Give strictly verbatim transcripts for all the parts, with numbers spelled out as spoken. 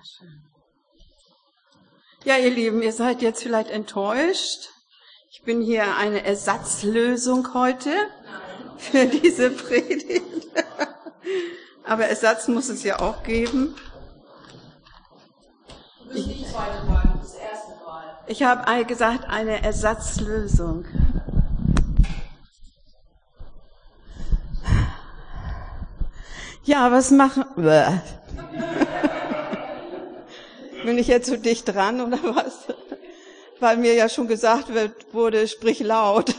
Ja, ihr Lieben, ihr seid jetzt vielleicht enttäuscht. Ich bin hier eine Ersatzlösung heute für diese Predigt. Aber Ersatz muss es ja auch geben. Das ist nicht die zweite Wahl, das ist die erste Wahl. Ich habe gesagt, eine Ersatzlösung. Ja, was machen... Bin ich jetzt so dicht dran oder was? Weil mir ja schon gesagt wird, wurde, sprich laut.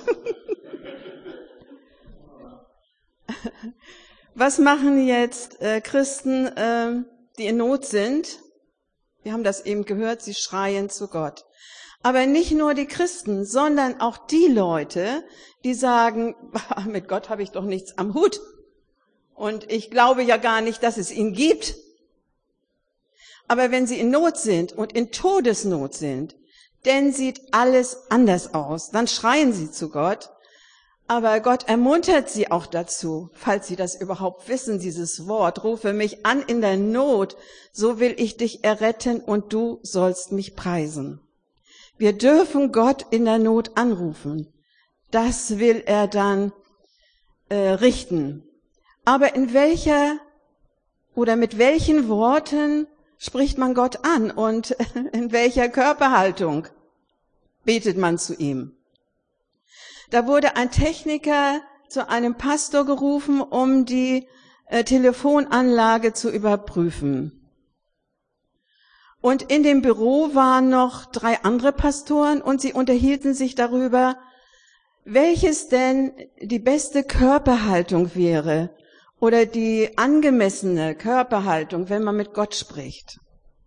Was machen jetzt äh, Christen, äh, die in Not sind? Wir haben das eben gehört, sie schreien zu Gott. Aber nicht nur die Christen, sondern auch die Leute, die sagen, mit Gott habe ich doch nichts am Hut. Und ich glaube ja gar nicht, dass es ihn gibt. Aber wenn sie in Not sind und in Todesnot sind, dann sieht alles anders aus. Dann schreien sie zu Gott. Aber Gott ermuntert sie auch dazu, falls sie das überhaupt wissen, dieses Wort. Rufe mich an in der Not, so will ich dich erretten und du sollst mich preisen. Wir dürfen Gott in der Not anrufen. Das will er dann äh, richten. Aber in welcher oder mit welchen Worten spricht man Gott an und in welcher Körperhaltung betet man zu ihm? Da wurde ein Techniker zu einem Pastor gerufen, um die äh, Telefonanlage zu überprüfen. Und in dem Büro waren noch drei andere Pastoren und sie unterhielten sich darüber, welches denn die beste Körperhaltung wäre oder die angemessene Körperhaltung, wenn man mit Gott spricht.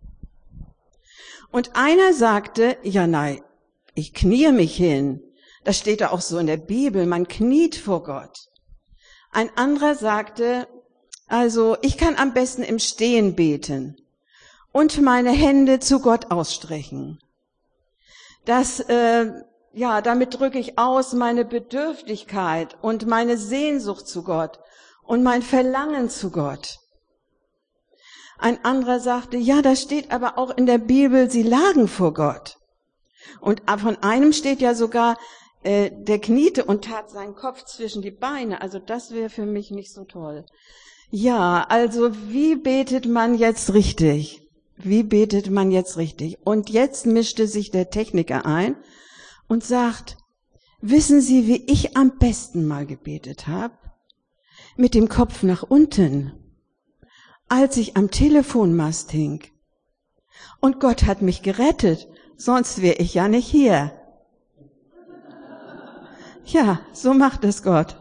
Und einer sagte, ja nein, ich kniee mich hin. Das steht da auch so in der Bibel, man kniet vor Gott. Ein anderer sagte, also ich kann am besten im Stehen beten und meine Hände zu Gott ausstrecken. Das, äh, ja, damit drücke ich aus meine Bedürftigkeit und meine Sehnsucht zu Gott und mein Verlangen zu Gott. Ein anderer sagte, ja, das steht aber auch in der Bibel, sie lagen vor Gott. Und von einem steht ja sogar, äh, der kniete und tat seinen Kopf zwischen die Beine. Also das wäre für mich nicht so toll. Ja, also wie betet man jetzt richtig? Wie betet man jetzt richtig? Und jetzt mischte sich der Techniker ein und sagt, wissen Sie, wie ich am besten mal gebetet habe? Mit dem Kopf nach unten, als ich am Telefonmast hing. Und Gott hat mich gerettet, sonst wäre ich ja nicht hier. Ja, so macht es Gott.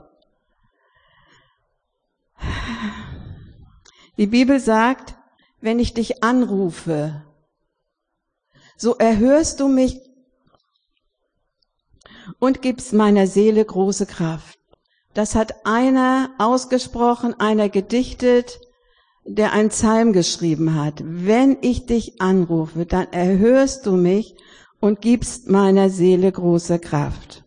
Die Bibel sagt, wenn ich dich anrufe, so erhörst du mich und gibst meiner Seele große Kraft. Das hat einer ausgesprochen, einer gedichtet, der einen Psalm geschrieben hat. Wenn ich dich anrufe, dann erhörst du mich und gibst meiner Seele große Kraft.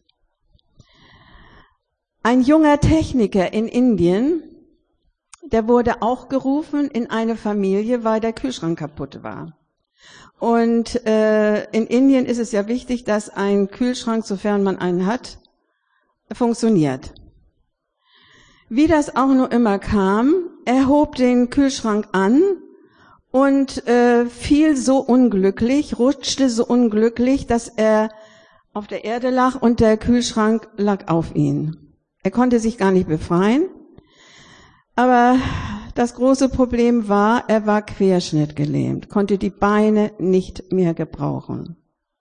Ein junger Techniker in Indien, der wurde auch gerufen in eine Familie, weil der Kühlschrank kaputt war. Und äh, in Indien ist es ja wichtig, dass ein Kühlschrank, sofern man einen hat, funktioniert. Wie das auch nur immer kam, er hob den Kühlschrank an und äh, fiel so unglücklich, rutschte so unglücklich, dass er auf der Erde lag und der Kühlschrank lag auf ihn. Er konnte sich gar nicht befreien, aber das große Problem war, er war querschnittgelähmt, konnte die Beine nicht mehr gebrauchen.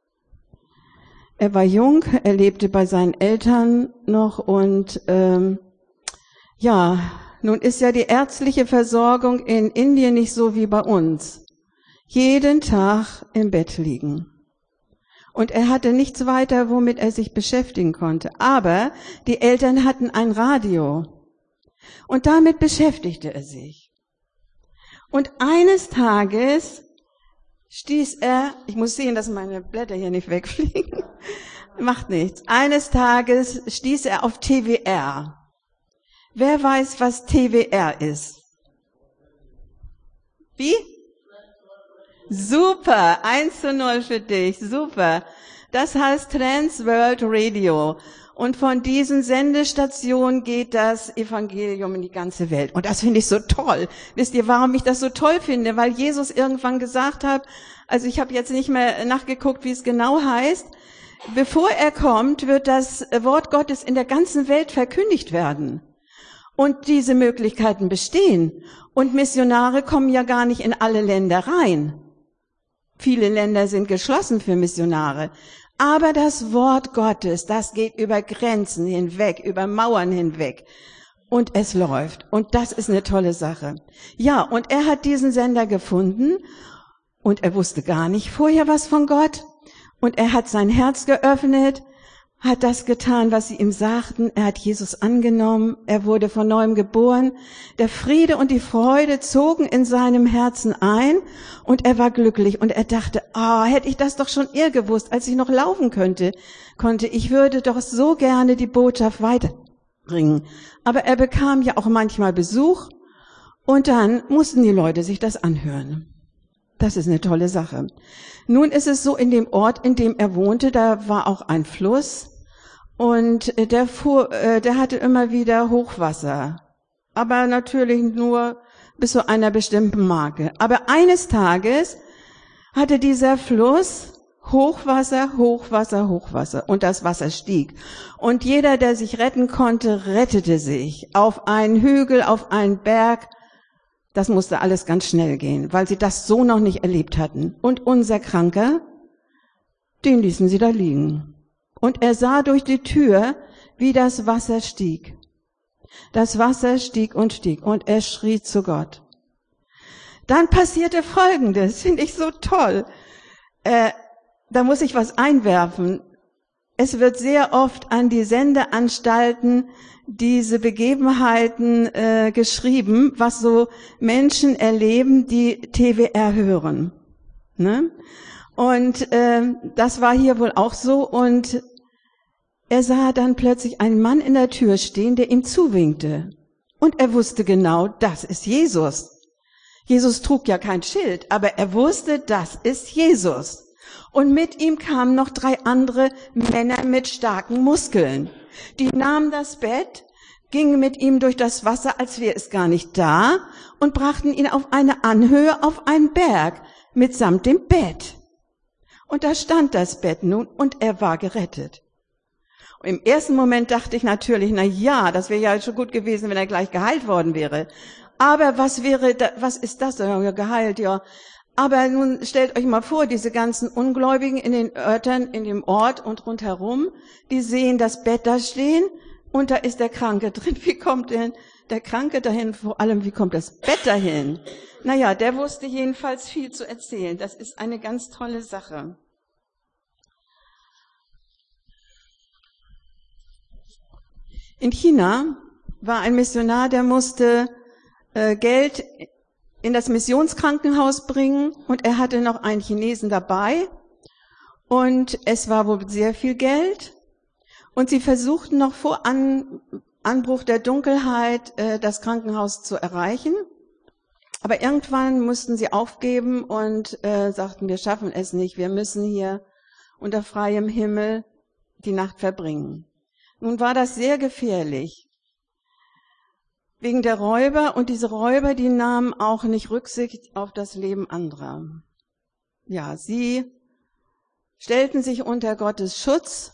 Er war jung, er lebte bei seinen Eltern noch und ähm, ja, nun ist ja die ärztliche Versorgung in Indien nicht so wie bei uns. Jeden Tag im Bett liegen. Und er hatte nichts weiter, womit er sich beschäftigen konnte. Aber die Eltern hatten ein Radio. Und damit beschäftigte er sich. Und eines Tages stieß er, ich muss sehen, dass meine Blätter hier nicht wegfliegen, macht nichts. Eines Tages stieß er auf T V R. Wer weiß, was T V R ist? Wie? Super, eins zu null für dich, super. Das heißt Trans World Radio. Und von diesen Sendestationen geht das Evangelium in die ganze Welt. Und das finde ich so toll. Wisst ihr, warum ich das so toll finde? Weil Jesus irgendwann gesagt hat, also ich habe jetzt nicht mehr nachgeguckt, wie es genau heißt, bevor er kommt, wird das Wort Gottes in der ganzen Welt verkündigt werden. Und diese Möglichkeiten bestehen. Und Missionare kommen ja gar nicht in alle Länder rein. Viele Länder sind geschlossen für Missionare. Aber das Wort Gottes, das geht über Grenzen hinweg, über Mauern hinweg. Und es läuft. Und das ist eine tolle Sache. Ja, und er hat diesen Sender gefunden und er wusste gar nicht vorher was von Gott. Und er hat sein Herz geöffnet, hat das getan, was sie ihm sagten. Er hat Jesus angenommen. Er wurde von neuem geboren. Der Friede und die Freude zogen in seinem Herzen ein und er war glücklich. Und er dachte, ah, oh, hätte ich das doch schon eher gewusst, als ich noch laufen könnte, konnte. Ich würde doch so gerne die Botschaft weiterbringen. Aber er bekam ja auch manchmal Besuch und dann mussten die Leute sich das anhören. Das ist eine tolle Sache. Nun ist es so, in dem Ort, in dem er wohnte, da war auch ein Fluss. Und der fuhr, der hatte immer wieder Hochwasser. Aber natürlich nur bis zu einer bestimmten Marke. Aber eines Tages hatte dieser Fluss Hochwasser, Hochwasser, Hochwasser. Und das Wasser stieg. Und jeder, der sich retten konnte, rettete sich. Auf einen Hügel, auf einen Berg. Das musste alles ganz schnell gehen, weil sie das so noch nicht erlebt hatten. Und unser Kranker, den ließen sie da liegen. Und er sah durch die Tür, wie das Wasser stieg. Das Wasser stieg und stieg und er schrie zu Gott. Dann passierte Folgendes, finde ich so toll. Äh, da muss ich was einwerfen. Es wird sehr oft an die Sendeanstalten diese Begebenheiten äh, geschrieben, was so Menschen erleben, die T W R hören. Ne? Und äh, das war hier wohl auch so. Und er sah dann plötzlich einen Mann in der Tür stehen, der ihm zuwinkte. Und er wusste genau, das ist Jesus. Jesus trug ja kein Schild, aber er wusste, das ist Jesus. Und mit ihm kamen noch drei andere Männer mit starken Muskeln. Die nahmen das Bett, gingen mit ihm durch das Wasser, als wäre es gar nicht da, und brachten ihn auf eine Anhöhe, auf einen Berg, mitsamt dem Bett. Und da stand das Bett nun, und er war gerettet. Und im ersten Moment dachte ich natürlich, na ja, das wäre ja schon gut gewesen, wenn er gleich geheilt worden wäre. Aber was wäre, da, was ist das? Ja, geheilt, ja. Aber nun stellt euch mal vor, diese ganzen Ungläubigen in den Örtern, in dem Ort und rundherum, die sehen das Bett da stehen und da ist der Kranke drin. Wie kommt denn der Kranke dahin? Vor allem, wie kommt das Bett dahin? Naja, der wusste jedenfalls viel zu erzählen. Das ist eine ganz tolle Sache. In China war ein Missionar, der musste äh, Geld in das Missionskrankenhaus bringen und er hatte noch einen Chinesen dabei und es war wohl sehr viel Geld und sie versuchten noch vor An, Anbruch der Dunkelheit äh, das Krankenhaus zu erreichen, aber irgendwann mussten sie aufgeben und äh, sagten, wir schaffen es nicht, wir müssen hier unter freiem Himmel die Nacht verbringen. Nun war das sehr gefährlich. Wegen der Räuber, und diese Räuber, die nahmen auch nicht Rücksicht auf das Leben anderer. Ja, sie stellten sich unter Gottes Schutz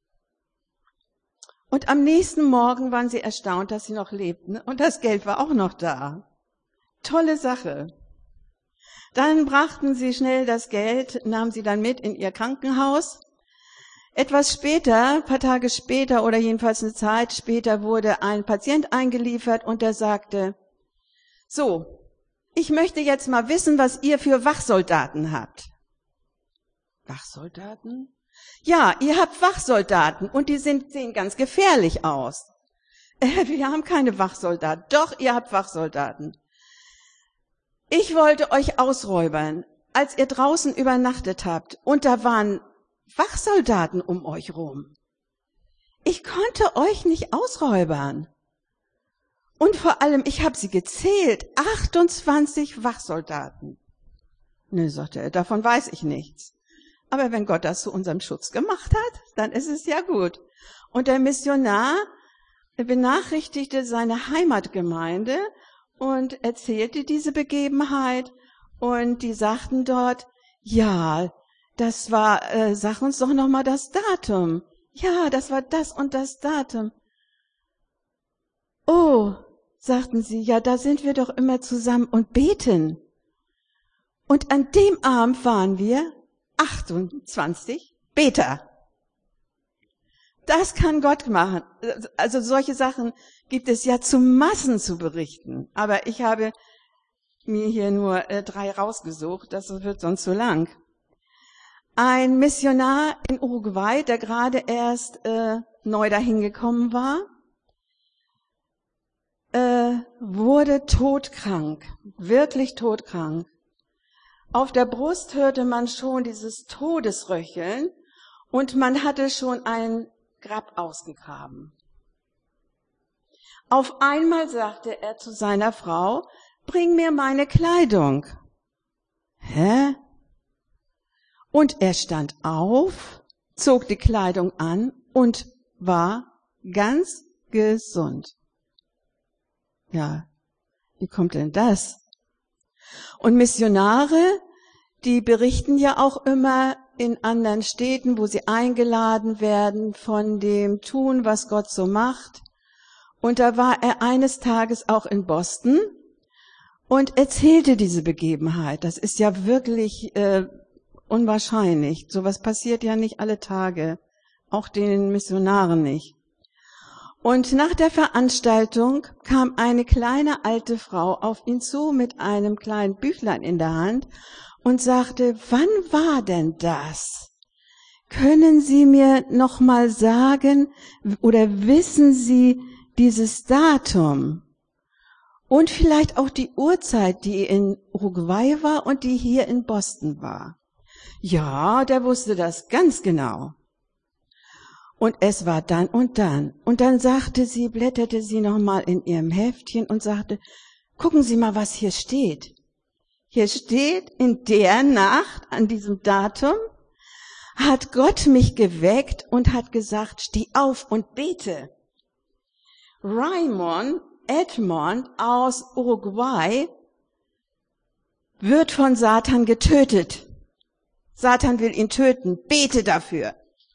und am nächsten Morgen waren sie erstaunt, dass sie noch lebten und das Geld war auch noch da. Tolle Sache. Dann brachten sie schnell das Geld, nahmen sie dann mit in ihr Krankenhaus. Etwas später, ein paar Tage später oder jedenfalls eine Zeit später, wurde ein Patient eingeliefert und der sagte, so, ich möchte jetzt mal wissen, was ihr für Wachsoldaten habt. Wachsoldaten? Ja, ihr habt Wachsoldaten und die sind, sehen ganz gefährlich aus. Äh, wir haben keine Wachsoldaten. Doch, ihr habt Wachsoldaten. Ich wollte euch ausräubern, als ihr draußen übernachtet habt und da waren Wachsoldaten um euch rum. Ich konnte euch nicht ausräubern. Und vor allem, ich habe sie gezählt, achtundzwanzig Wachsoldaten. Nö, sagte er, davon weiß ich nichts. Aber wenn Gott das zu unserem Schutz gemacht hat, dann ist es ja gut. Und der Missionar benachrichtigte seine Heimatgemeinde und erzählte diese Begebenheit. Und die sagten dort, ja, das war, äh, sag uns doch nochmal das Datum. Ja, das war das und das Datum. Oh, sagten sie, ja, da sind wir doch immer zusammen und beten. Und an dem Abend waren wir achtundzwanzig Beter. Das kann Gott machen. Also solche Sachen gibt es ja zu Massen zu berichten. Aber ich habe mir hier nur äh, drei rausgesucht. Das wird sonst zu lang. Ein Missionar in Uruguay, der gerade erst äh, neu dahin gekommen war, äh, wurde todkrank, wirklich todkrank. Auf der Brust hörte man schon dieses Todesröcheln und man hatte schon ein Grab ausgegraben. Auf einmal sagte er zu seiner Frau, bring mir meine Kleidung. Hä? Und er stand auf, zog die Kleidung an und war ganz gesund. Ja, wie kommt denn das? Und Missionare, die berichten ja auch immer in anderen Städten, wo sie eingeladen werden, von dem Tun, was Gott so macht. Und da war er eines Tages auch in Boston und erzählte diese Begebenheit. Das ist ja wirklich äh, unwahrscheinlich. Sowas passiert ja nicht alle Tage, auch den Missionaren nicht. Und nach der Veranstaltung kam eine kleine alte Frau auf ihn zu mit einem kleinen Büchlein in der Hand und sagte, wann war denn das? Können Sie mir noch mal sagen oder wissen Sie dieses Datum? Und vielleicht auch die Uhrzeit, die in Uruguay war und die hier in Boston war. Ja, der wusste das ganz genau. Und es war dann und dann. Und dann sagte sie, blätterte sie nochmal in ihrem Heftchen und sagte, gucken Sie mal, was hier steht. Hier steht, in der Nacht, an diesem Datum, hat Gott mich geweckt und hat gesagt, steh auf und bete. Raymond Edmond aus Uruguay wird von Satan getötet. Satan will ihn töten. Bete dafür.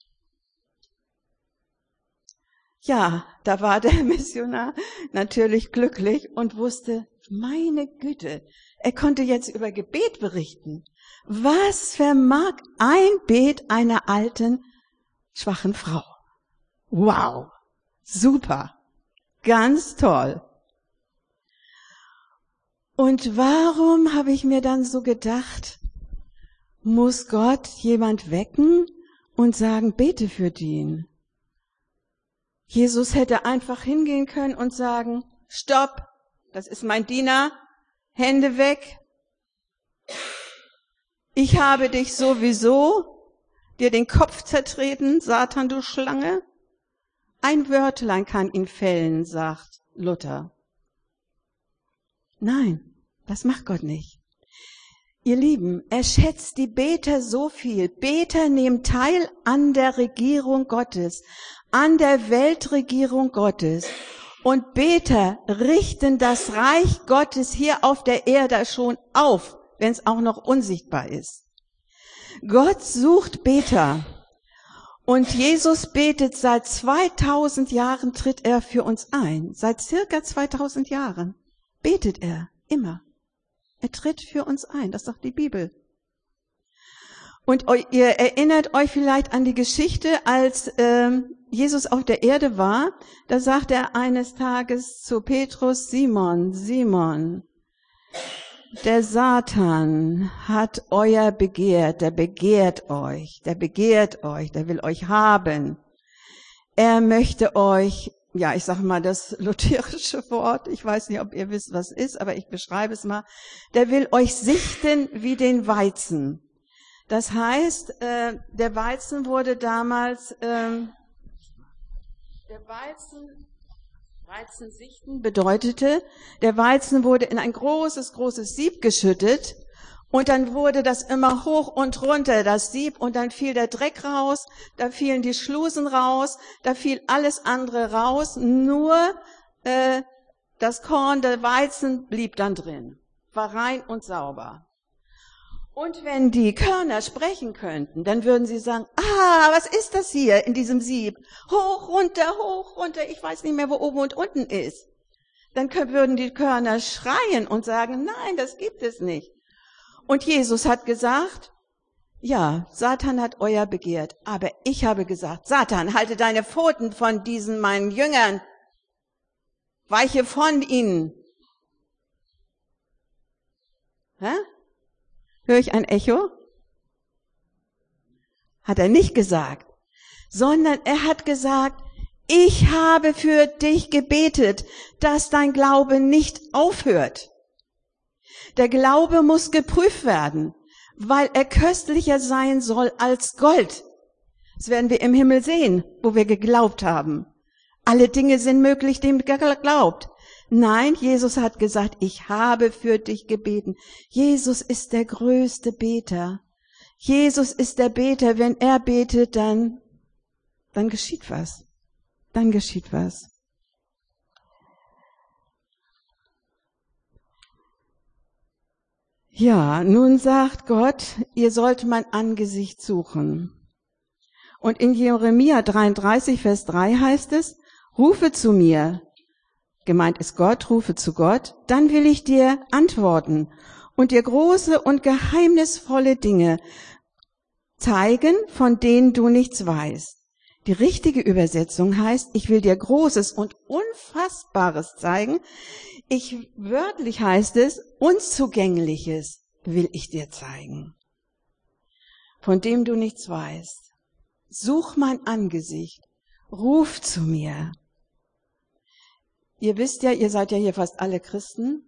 Ja, da war der Missionar natürlich glücklich und wusste, meine Güte, er konnte jetzt über Gebet berichten. Was vermag ein Bet einer alten, schwachen Frau? Wow, super, ganz toll. Und warum habe ich mir dann so gedacht, muss Gott jemand wecken und sagen, bete für den? Jesus hätte einfach hingehen können und sagen, stopp, das ist mein Diener, Hände weg. Ich habe dich sowieso dir den Kopf zertreten, Satan, du Schlange. Ein Wörtlein kann ihn fällen, sagt Luther. Nein, das macht Gott nicht. Ihr Lieben, er schätzt die Beter so viel. Beter nehmen teil an der Regierung Gottes, an der Weltregierung Gottes. Und Beter richten das Reich Gottes hier auf der Erde schon auf, wenn es auch noch unsichtbar ist. Gott sucht Beter. Und Jesus betet seit zweitausend Jahren, tritt er für uns ein. Seit circa zweitausend Jahren betet er immer. Er tritt für uns ein, das sagt die Bibel. Und ihr erinnert euch vielleicht an die Geschichte, als ähm, Jesus auf der Erde war. Da sagt er eines Tages zu Petrus, Simon, Simon, der Satan hat euer Begehrt, der begehrt euch, der begehrt euch, der will euch haben. Er möchte euch, ja, ich sag mal das lutherische Wort, ich weiß nicht, ob ihr wisst, was es ist, aber ich beschreibe es mal, der will euch sichten wie den Weizen. Das heißt, äh, der Weizen wurde damals, äh, der Weizen, Weizen sichten bedeutete, der Weizen wurde in ein großes, großes Sieb geschüttet Und dann wurde das immer hoch und runter, das Sieb, und dann fiel der Dreck raus, da fielen die Schlusen raus, da fiel alles andere raus, nur äh, das Korn, der Weizen blieb dann drin, war rein und sauber. Und wenn die Körner sprechen könnten, dann würden sie sagen, ah, was ist das hier in diesem Sieb? Hoch, runter, hoch, runter, ich weiß nicht mehr, wo oben und unten ist. Dann können, würden die Körner schreien und sagen, nein, das gibt es nicht. Und Jesus hat gesagt, ja, Satan hat euer begehrt, aber ich habe gesagt, Satan, halte deine Pfoten von diesen meinen Jüngern, weiche von ihnen. Hä? Höre ich ein Echo? Hat er nicht gesagt, sondern er hat gesagt, ich habe für dich gebetet, dass dein Glaube nicht aufhört. Der Glaube muss geprüft werden, weil er köstlicher sein soll als Gold. Das werden wir im Himmel sehen, wo wir geglaubt haben. Alle Dinge sind möglich, dem geglaubt. Nein, Jesus hat gesagt, ich habe für dich gebeten. Jesus ist der größte Beter. Jesus ist der Beter. Wenn er betet, dann, dann geschieht was. Dann geschieht was. Ja, nun sagt Gott, ihr sollt mein Angesicht suchen. Und in Jeremia dreiunddreißig, Vers drei heißt es, rufe zu mir, gemeint ist Gott, rufe zu Gott, dann will ich dir antworten und dir große und geheimnisvolle Dinge zeigen, von denen du nichts weißt. Die richtige Übersetzung heißt, ich will dir Großes und Unfassbares zeigen. Ich, wörtlich heißt es, Unzugängliches will ich dir zeigen, von dem du nichts weißt. Such mein Angesicht, ruf zu mir. Ihr wisst ja, ihr seid ja hier fast alle Christen.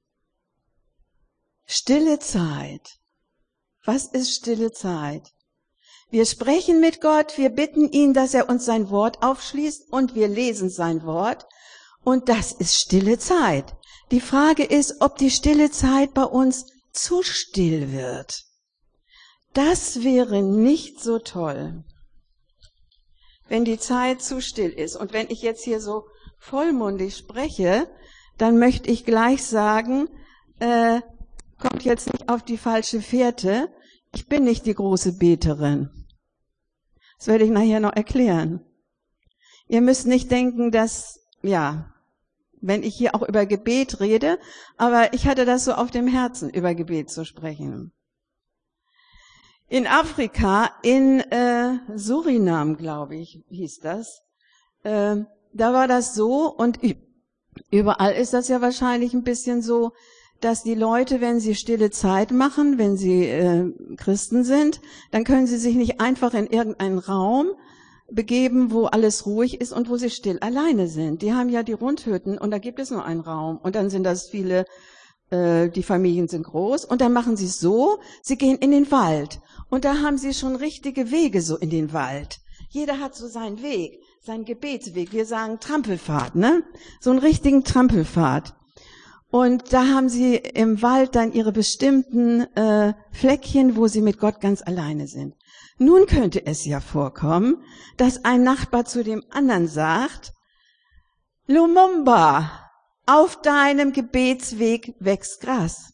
Stille Zeit. Was ist stille Zeit? Wir sprechen mit Gott, wir bitten ihn, dass er uns sein Wort aufschließt und wir lesen sein Wort. Und das ist stille Zeit. Die Frage ist, ob die stille Zeit bei uns zu still wird. Das wäre nicht so toll, wenn die Zeit zu still ist. Und wenn ich jetzt hier so vollmundig spreche, dann möchte ich gleich sagen, äh, kommt jetzt nicht auf die falsche Fährte, ich bin nicht die große Beterin. Das werde ich nachher noch erklären. Ihr müsst nicht denken, dass, ja, wenn ich hier auch über Gebet rede, aber ich hatte das so auf dem Herzen, über Gebet zu sprechen. In Afrika, in äh, Surinam, glaube ich, hieß das, äh, da war das so, und überall ist das ja wahrscheinlich ein bisschen so, dass die Leute, wenn sie stille Zeit machen, wenn sie äh, Christen sind, dann können sie sich nicht einfach in irgendeinen Raum begeben, wo alles ruhig ist und wo sie still alleine sind. Die haben ja die Rundhütten und da gibt es nur einen Raum und dann sind das viele, äh, die Familien sind groß und dann machen sie es so, sie gehen in den Wald und da haben sie schon richtige Wege so in den Wald. Jeder hat so seinen Weg, seinen Gebetsweg. Wir sagen Trampelpfad, ne? So einen richtigen Trampelpfad. Und da haben sie im Wald dann ihre bestimmten äh, Fleckchen, wo sie mit Gott ganz alleine sind. Nun könnte es ja vorkommen, dass ein Nachbar zu dem anderen sagt, Lumumba, auf deinem Gebetsweg wächst Gras.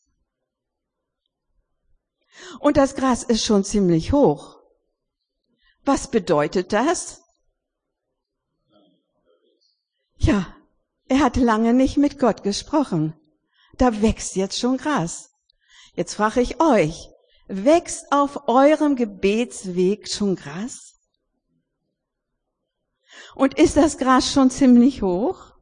Und das Gras ist schon ziemlich hoch. Was bedeutet das? Ja, er hat lange nicht mit Gott gesprochen. Da wächst jetzt schon Gras. Jetzt frage ich euch, wächst auf eurem Gebetsweg schon Gras? Und ist das Gras schon ziemlich hoch?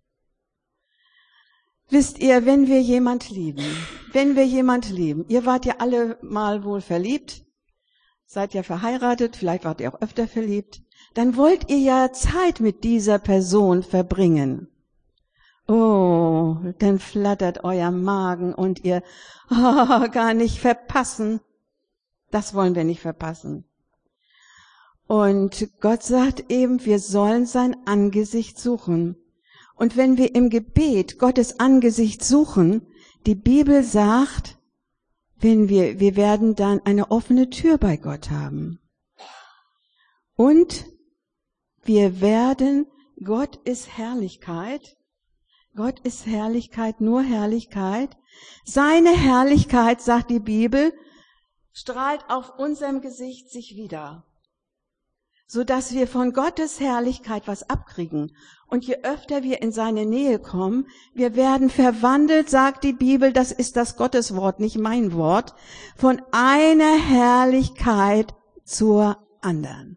Wisst ihr, wenn wir jemand lieben, wenn wir jemand lieben, ihr wart ja alle mal wohl verliebt, seid ja verheiratet, vielleicht wart ihr auch öfter verliebt, dann wollt ihr ja Zeit mit dieser Person verbringen. Oh, dann flattert euer Magen und ihr, oh, gar nicht verpassen. Das wollen wir nicht verpassen. Und Gott sagt eben, wir sollen sein Angesicht suchen. Und wenn wir im Gebet Gottes Angesicht suchen, die Bibel sagt, wenn wir, wir werden dann eine offene Tür bei Gott haben. Und wir werden, Gott ist Herrlichkeit. Gott ist Herrlichkeit, nur Herrlichkeit. Seine Herrlichkeit, sagt die Bibel, strahlt auf unserem Gesicht sich wieder, sodass wir von Gottes Herrlichkeit was abkriegen. Und je öfter wir in seine Nähe kommen, wir werden verwandelt, sagt die Bibel, das ist das Gotteswort, nicht mein Wort, von einer Herrlichkeit zur anderen.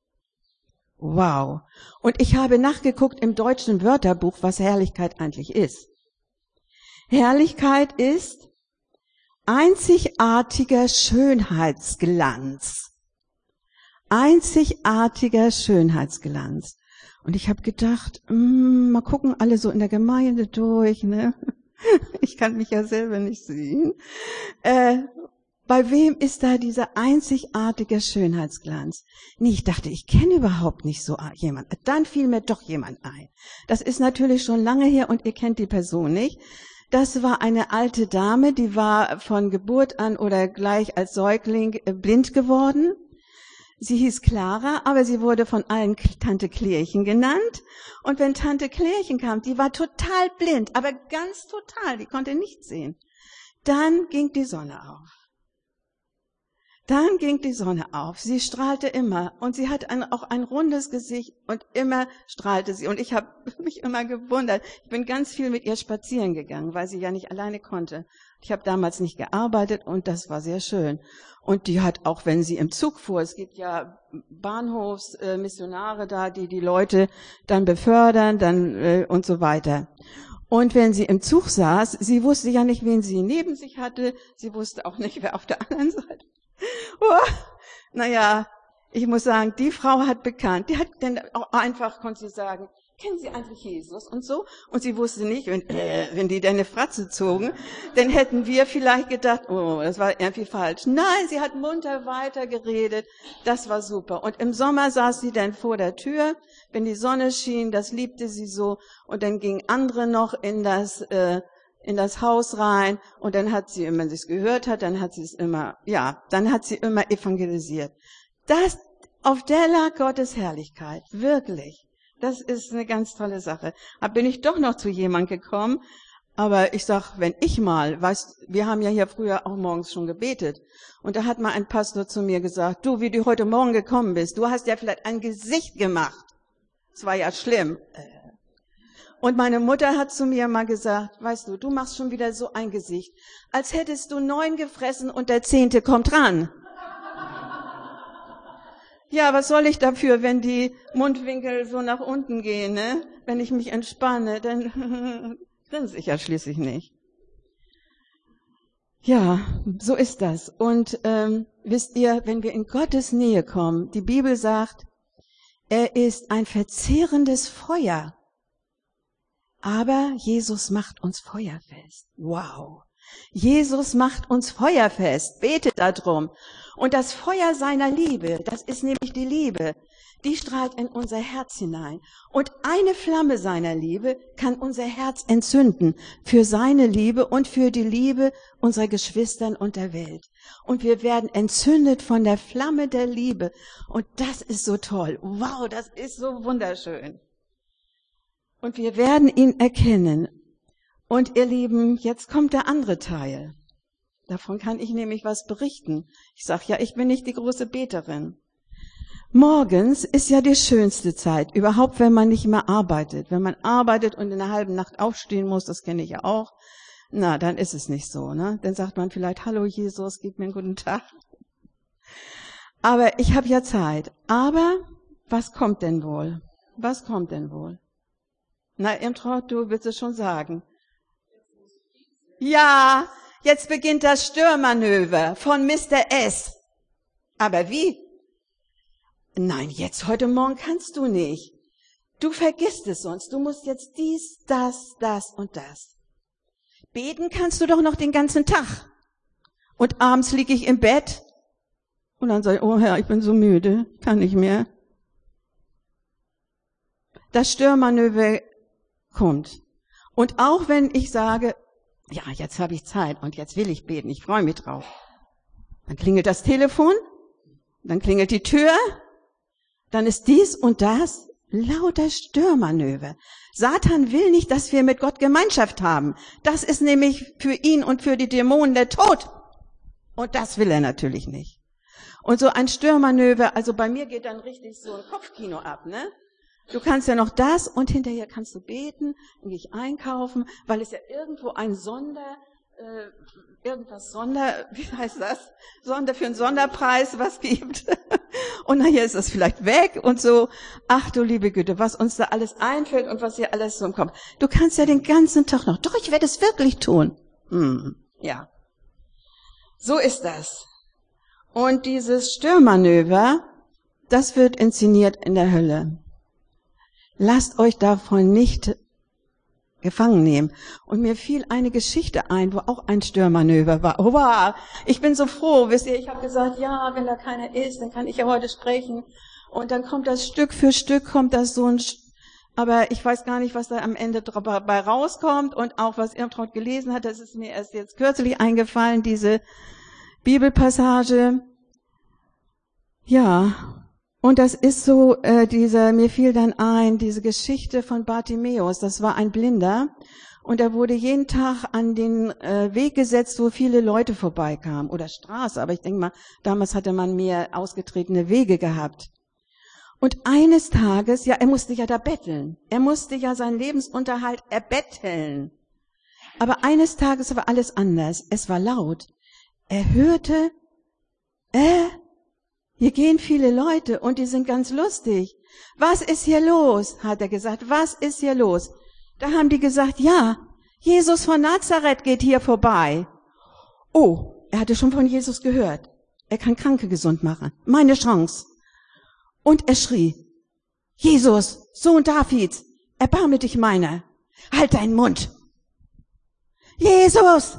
Wow. Und ich habe nachgeguckt im deutschen Wörterbuch, was Herrlichkeit eigentlich ist. Herrlichkeit ist einzigartiger Schönheitsglanz. Einzigartiger Schönheitsglanz. Und ich habe gedacht, mh, mal gucken alle so in der Gemeinde durch, ne? Ich kann mich ja selber nicht sehen. Äh, bei wem ist da dieser einzigartige Schönheitsglanz? Nee, ich dachte, ich kenne überhaupt nicht so jemand. Dann fiel mir doch jemand ein. Das ist natürlich schon lange her und ihr kennt die Person nicht. Das war eine alte Dame, die war von Geburt an oder gleich als Säugling blind geworden. Sie hieß Clara, aber sie wurde von allen Tante Klärchen genannt. Und wenn Tante Klärchen kam, die war total blind, aber ganz total, die konnte nichts sehen. Dann ging die Sonne auf. Dann ging die Sonne auf. Sie strahlte immer und sie hat ein, auch ein rundes Gesicht und immer strahlte sie. Und ich habe mich immer gewundert. Ich bin ganz viel mit ihr spazieren gegangen, weil sie ja nicht alleine konnte. Ich habe damals nicht gearbeitet und das war sehr schön. Und die hat auch, wenn sie im Zug fuhr, es gibt ja Bahnhofsmissionare äh, da, die die Leute dann befördern, dann äh, und so weiter. Und wenn sie im Zug saß, sie wusste ja nicht, wen sie neben sich hatte. Sie wusste auch nicht, wer auf der anderen Seite. Oh, naja, ich muss sagen, die Frau hat bekannt, die hat dann auch einfach, konnte sie sagen, kennen Sie eigentlich Jesus und so? Und sie wusste nicht, wenn, äh, wenn die dann eine Fratze zogen, dann hätten wir vielleicht gedacht, oh, das war irgendwie falsch. Nein, sie hat munter weitergeredet, das war super. Und im Sommer saß sie dann vor der Tür, wenn die Sonne schien, das liebte sie so. Und dann gingen andere noch in das äh, in das Haus rein und dann hat sie, wenn sie es gehört hat, dann hat sie es immer, ja, dann hat sie immer evangelisiert. Das, auf der lag Gottes Herrlichkeit, wirklich. Das ist eine ganz tolle Sache. Da bin ich doch noch zu jemand gekommen, aber ich sag, wenn ich mal, weißt, wir haben ja hier früher auch morgens schon gebetet und da hat mal ein Pastor zu mir gesagt, du, wie du heute Morgen gekommen bist, du hast ja vielleicht ein Gesicht gemacht. Das war ja schlimm. Und meine Mutter hat zu mir mal gesagt, weißt du, du machst schon wieder so ein Gesicht, als hättest du neun gefressen und der zehnte kommt ran. Ja, was soll ich dafür, wenn die Mundwinkel so nach unten gehen, ne? Wenn ich mich entspanne, dann grinse ich ja schließlich nicht. Ja, so ist das. Und ähm, wisst ihr, wenn wir in Gottes Nähe kommen, die Bibel sagt, er ist ein verzehrendes Feuer. Aber Jesus macht uns feuerfest. Wow. Jesus macht uns feuerfest. Betet darum. Und das Feuer seiner Liebe, das ist nämlich die Liebe, die strahlt in unser Herz hinein. Und eine Flamme seiner Liebe kann unser Herz entzünden für seine Liebe und für die Liebe unserer Geschwistern und der Welt. Und wir werden entzündet von der Flamme der Liebe. Und das ist so toll. Wow, das ist so wunderschön. Und wir werden ihn erkennen. Und ihr Lieben, jetzt kommt der andere Teil. Davon kann ich nämlich was berichten. Ich sage ja, ich bin nicht die große Beterin. Morgens ist ja die schönste Zeit, überhaupt wenn man nicht mehr arbeitet. Wenn man arbeitet und in der halben Nacht aufstehen muss, das kenne ich ja auch, na, dann ist es nicht so, ne? Dann sagt man vielleicht, hallo Jesus, gib mir einen guten Tag. Aber ich habe ja Zeit. Aber was kommt denn wohl? Was kommt denn wohl? Na, Irmtraut, du willst es schon sagen. Ja, jetzt beginnt das Störmanöver von Mister S. Aber wie? Nein, jetzt heute Morgen kannst du nicht. Du vergisst es sonst. Du musst jetzt dies, das, das und das. Beten kannst du doch noch den ganzen Tag. Und abends liege ich im Bett und dann sage ich, oh Herr, ich bin so müde, kann nicht mehr. Das Störmanöver kommt. Und auch wenn ich sage, ja, jetzt habe ich Zeit und jetzt will ich beten, ich freue mich drauf. Dann klingelt das Telefon, dann klingelt die Tür, dann ist dies und das, lauter Störmanöver. Satan will nicht, dass wir mit Gott Gemeinschaft haben. Das ist nämlich für ihn und für die Dämonen der Tod. Und das will er natürlich nicht. Und so ein Störmanöver, also bei mir geht dann richtig so ein Kopfkino ab, ne? Du kannst ja noch das und hinterher kannst du beten, dann gehe ich einkaufen, weil es ja irgendwo ein Sonder, äh, irgendwas Sonder, wie heißt das? Sonder für einen Sonderpreis was gibt. Und nachher ist es vielleicht weg und so. Ach du liebe Güte, was uns da alles einfällt und was hier alles so kommt. Du kannst ja den ganzen Tag noch, doch, ich werde es wirklich tun. Hm, ja. So ist das. Und dieses Störmanöver, das wird inszeniert in der Hölle. Lasst euch davon nicht gefangen nehmen. Und mir fiel eine Geschichte ein, wo auch ein Störmanöver war. Oh, wow. Ich bin so froh, wisst ihr, ich habe gesagt, ja, wenn da keiner ist, dann kann ich ja heute sprechen. Und dann kommt das Stück für Stück, kommt das so ein, aber ich weiß gar nicht, was da am Ende dabei rauskommt und auch was Irmtraut gelesen hat, das ist mir erst jetzt kürzlich eingefallen, diese Bibelpassage. Ja, und das ist so, äh, diese, mir fiel dann ein, diese Geschichte von Bartimäus, das war ein Blinder und er wurde jeden Tag an den äh, Weg gesetzt, wo viele Leute vorbeikamen oder Straße, aber ich denke mal, damals hatte man mehr ausgetretene Wege gehabt. Und eines Tages, ja, er musste ja da betteln, er musste ja seinen Lebensunterhalt erbetteln, aber eines Tages war alles anders, es war laut. Er hörte, äh, hier gehen viele Leute und die sind ganz lustig. Was ist hier los? Hat er gesagt. Was ist hier los? Da haben die gesagt, ja, Jesus von Nazareth geht hier vorbei. Oh, er hatte schon von Jesus gehört. Er kann Kranke gesund machen. Meine Chance. Und er schrie, Jesus, Sohn Davids, erbarme dich meiner. Halt deinen Mund. Jesus,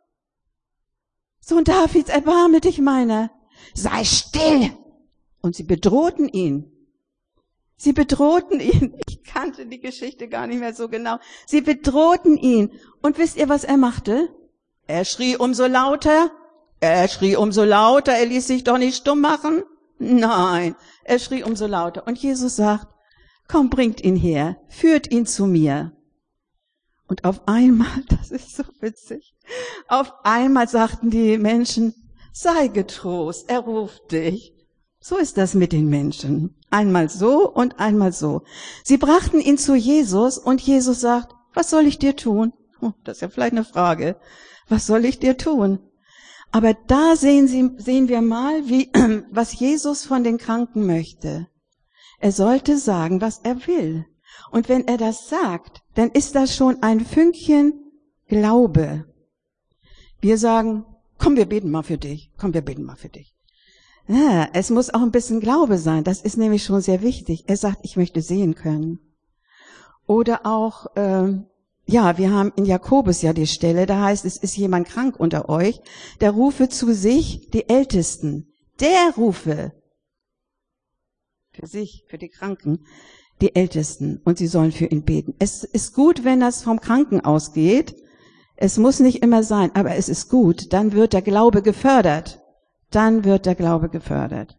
Sohn Davids, erbarme dich meiner. Sei still! Und sie bedrohten ihn. Sie bedrohten ihn. Ich kannte die Geschichte gar nicht mehr so genau. Sie bedrohten ihn. Und wisst ihr, was er machte? Er schrie umso lauter. Er schrie umso lauter. Er ließ sich doch nicht stumm machen. Nein, er schrie umso lauter. Und Jesus sagt, komm, bringt ihn her. Führt ihn zu mir. Und auf einmal, das ist so witzig, auf einmal sagten die Menschen, sei getrost, er ruft dich. So ist das mit den Menschen. Einmal so und einmal so. Sie brachten ihn zu Jesus und Jesus sagt, was soll ich dir tun? Oh, das ist ja vielleicht eine Frage. Was soll ich dir tun? Aber da sehen, Sie, sehen wir mal, wie, was Jesus von den Kranken möchte. Er sollte sagen, was er will. Und wenn er das sagt, dann ist das schon ein Fünkchen Glaube. Wir sagen, komm, wir beten mal für dich. Komm, wir beten mal für dich. Ja, es muss auch ein bisschen Glaube sein. Das ist nämlich schon sehr wichtig. Er sagt, ich möchte sehen können. Oder auch, ähm, ja, wir haben in Jakobus ja die Stelle, da heißt es, ist jemand krank unter euch, der rufe zu sich die Ältesten. Der rufe für sich, für die Kranken, die Ältesten. Und sie sollen für ihn beten. Es ist gut, wenn das vom Kranken ausgeht. Es muss nicht immer sein, aber es ist gut. Dann wird der Glaube gefördert. Dann wird der Glaube gefördert.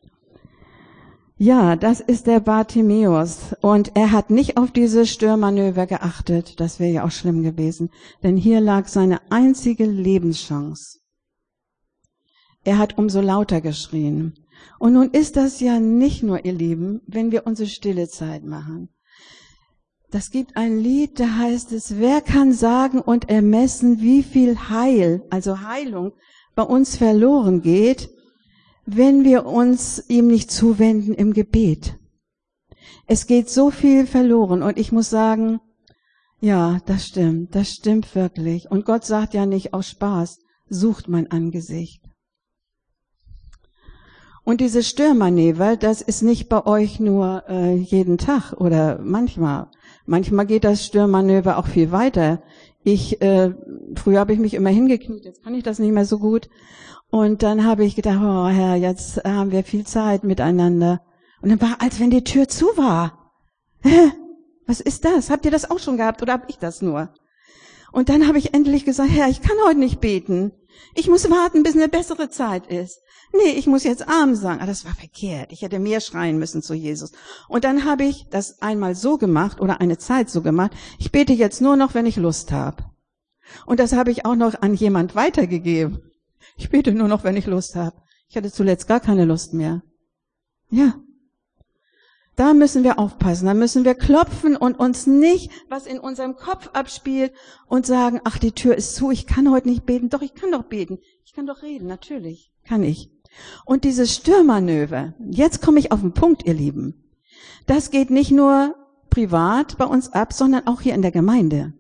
Ja, das ist der Bartimäus. Und er hat nicht auf diese Störmanöver geachtet. Das wäre ja auch schlimm gewesen. Denn hier lag seine einzige Lebenschance. Er hat umso lauter geschrien. Und nun ist das ja nicht nur, ihr Lieben, wenn wir unsere stille Zeit machen. Das gibt ein Lied, da heißt es, wer kann sagen und ermessen, wie viel Heil, also Heilung, bei uns verloren geht, wenn wir uns ihm nicht zuwenden im Gebet. Es geht so viel verloren und ich muss sagen, ja, das stimmt, das stimmt wirklich. Und Gott sagt ja nicht aus Spaß, sucht mein Angesicht. Und diese Störmanöver, das ist nicht bei euch nur äh, jeden Tag oder manchmal. Manchmal geht das Störmanöver auch viel weiter. Ich, äh, früher habe ich mich immer hingekniet, jetzt kann ich das nicht mehr so gut. Und dann habe ich gedacht, oh Herr, jetzt haben wir viel Zeit miteinander. Und dann war, als wenn die Tür zu war. Hä? Was ist das? Habt ihr das auch schon gehabt oder habe ich das nur? Und dann habe ich endlich gesagt, Herr, ich kann heute nicht beten. Ich muss warten, bis eine bessere Zeit ist. Nee, ich muss jetzt Amen sagen. Ah, das war verkehrt. Ich hätte mehr schreien müssen zu Jesus. Und dann habe ich das einmal so gemacht oder eine Zeit so gemacht. Ich bete jetzt nur noch, wenn ich Lust habe. Und das habe ich auch noch an jemand weitergegeben. Ich bete nur noch, wenn ich Lust habe. Ich hatte zuletzt gar keine Lust mehr. Ja. Da müssen wir aufpassen, da müssen wir klopfen und uns nicht was in unserem Kopf abspielt und sagen, ach, die Tür ist zu, ich kann heute nicht beten. Doch, ich kann doch beten. Ich kann doch reden, natürlich, kann ich. Und dieses Störmanöver, jetzt komme ich auf den Punkt, ihr Lieben. Das geht nicht nur privat bei uns ab, sondern auch hier in der Gemeinde.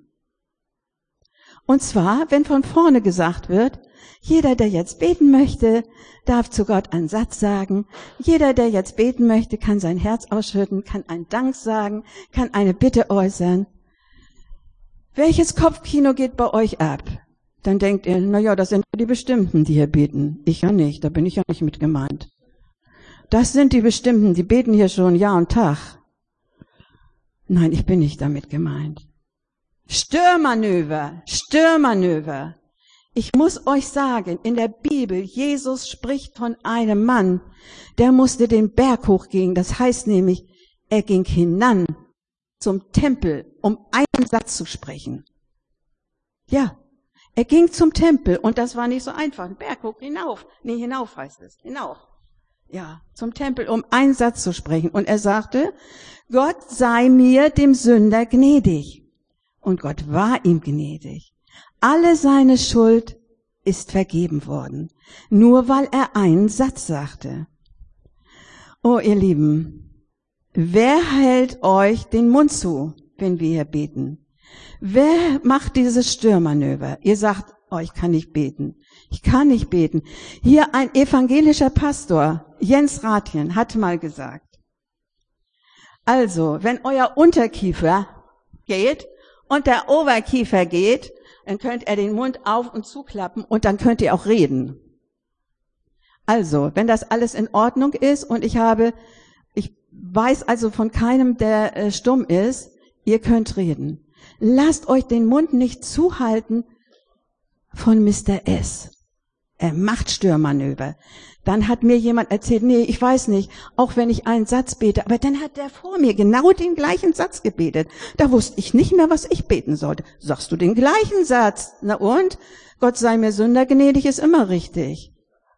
Und zwar, wenn von vorne gesagt wird, jeder, der jetzt beten möchte, darf zu Gott einen Satz sagen. Jeder, der jetzt beten möchte, kann sein Herz ausschütten, kann einen Dank sagen, kann eine Bitte äußern. Welches Kopfkino geht bei euch ab? Dann denkt ihr, na ja, das sind die Bestimmten, die hier beten. Ich ja nicht, da bin ich ja nicht mit gemeint. Das sind die Bestimmten, die beten hier schon Jahr und Tag. Nein, ich bin nicht damit gemeint. Störmanöver, Störmanöver. Ich muss euch sagen, in der Bibel, Jesus spricht von einem Mann, der musste den Berg hochgehen. Das heißt nämlich, er ging hinan zum Tempel, um einen Satz zu sprechen. Ja, er ging zum Tempel und das war nicht so einfach. Den Berg hoch, hinauf. Nee, hinauf heißt es, hinauf. Ja, zum Tempel, um einen Satz zu sprechen. Und er sagte, Gott sei mir, dem Sünder, gnädig. Und Gott war ihm gnädig. Alle seine Schuld ist vergeben worden, nur weil er einen Satz sagte. Oh, ihr Lieben, wer hält euch den Mund zu, wenn wir hier beten? Wer macht dieses Störmanöver? Ihr sagt, oh, ich kann nicht beten. Ich kann nicht beten. Hier ein evangelischer Pastor, Jens Rathjen, hat mal gesagt, also, wenn euer Unterkiefer geht und der Oberkiefer geht, dann könnt ihr den Mund auf- und zuklappen und dann könnt ihr auch reden. Also, wenn das alles in Ordnung ist und ich habe, ich weiß also von keinem, der äh, stumm ist, ihr könnt reden. Lasst euch den Mund nicht zuhalten von Mister S. Er macht Störmanöver. Dann hat mir jemand erzählt, nee, ich weiß nicht, auch wenn ich einen Satz bete, aber dann hat der vor mir genau den gleichen Satz gebetet. Da wusste ich nicht mehr, was ich beten sollte. Sagst du den gleichen Satz? Na und? Gott sei mir Sünder gnädig ist immer richtig.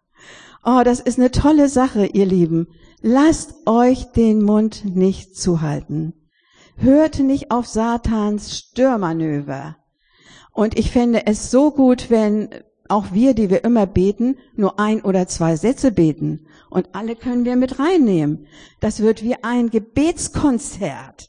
Oh, das ist eine tolle Sache, ihr Lieben. Lasst euch den Mund nicht zuhalten. Hört nicht auf Satans Störmanöver. Und ich fände es so gut, wenn auch wir, die wir immer beten, nur ein oder zwei Sätze beten. Und alle können wir mit reinnehmen. Das wird wie ein Gebetskonzert.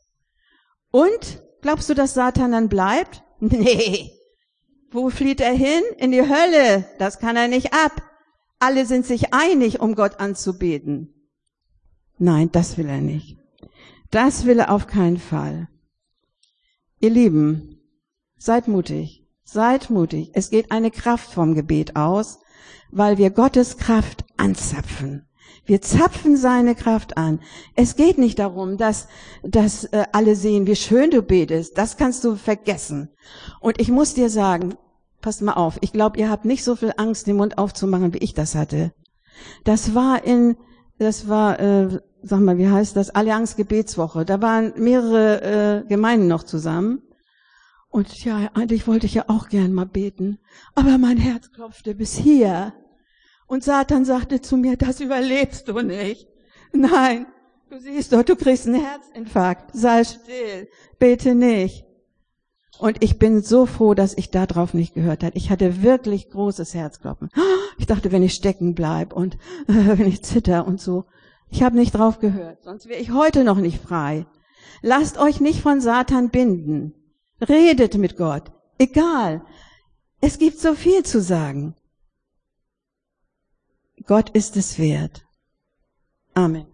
Und, glaubst du, dass Satan dann bleibt? Nee. Wo flieht er hin? In die Hölle. Das kann er nicht ab. Alle sind sich einig, um Gott anzubeten. Nein, das will er nicht. Das will er auf keinen Fall. Ihr Lieben, seid mutig. Seid mutig. Es geht eine Kraft vom Gebet aus, weil wir Gottes Kraft anzapfen. Wir zapfen seine Kraft an. Es geht nicht darum, dass, dass äh, alle sehen, wie schön du betest. Das kannst du vergessen. Und ich muss dir sagen, passt mal auf, ich glaube, ihr habt nicht so viel Angst, den Mund aufzumachen, wie ich das hatte. Das war in, das war, äh, sag mal, wie heißt das? Allianz Gebetswoche. Da waren mehrere äh, Gemeinden noch zusammen. Und ja, eigentlich wollte ich ja auch gern mal beten. Aber mein Herz klopfte bis hier. Und Satan sagte zu mir, das überlebst du nicht. Nein, du siehst doch, du kriegst einen Herzinfarkt. Sei still, bete nicht. Und ich bin so froh, dass ich darauf nicht gehört habe. Ich hatte wirklich großes Herzklopfen. Ich dachte, wenn ich stecken bleib und äh, wenn ich zitter und so. Ich habe nicht drauf gehört, sonst wäre ich heute noch nicht frei. Lasst euch nicht von Satan binden. Redet mit Gott. Egal. Es gibt so viel zu sagen. Gott ist es wert. Amen.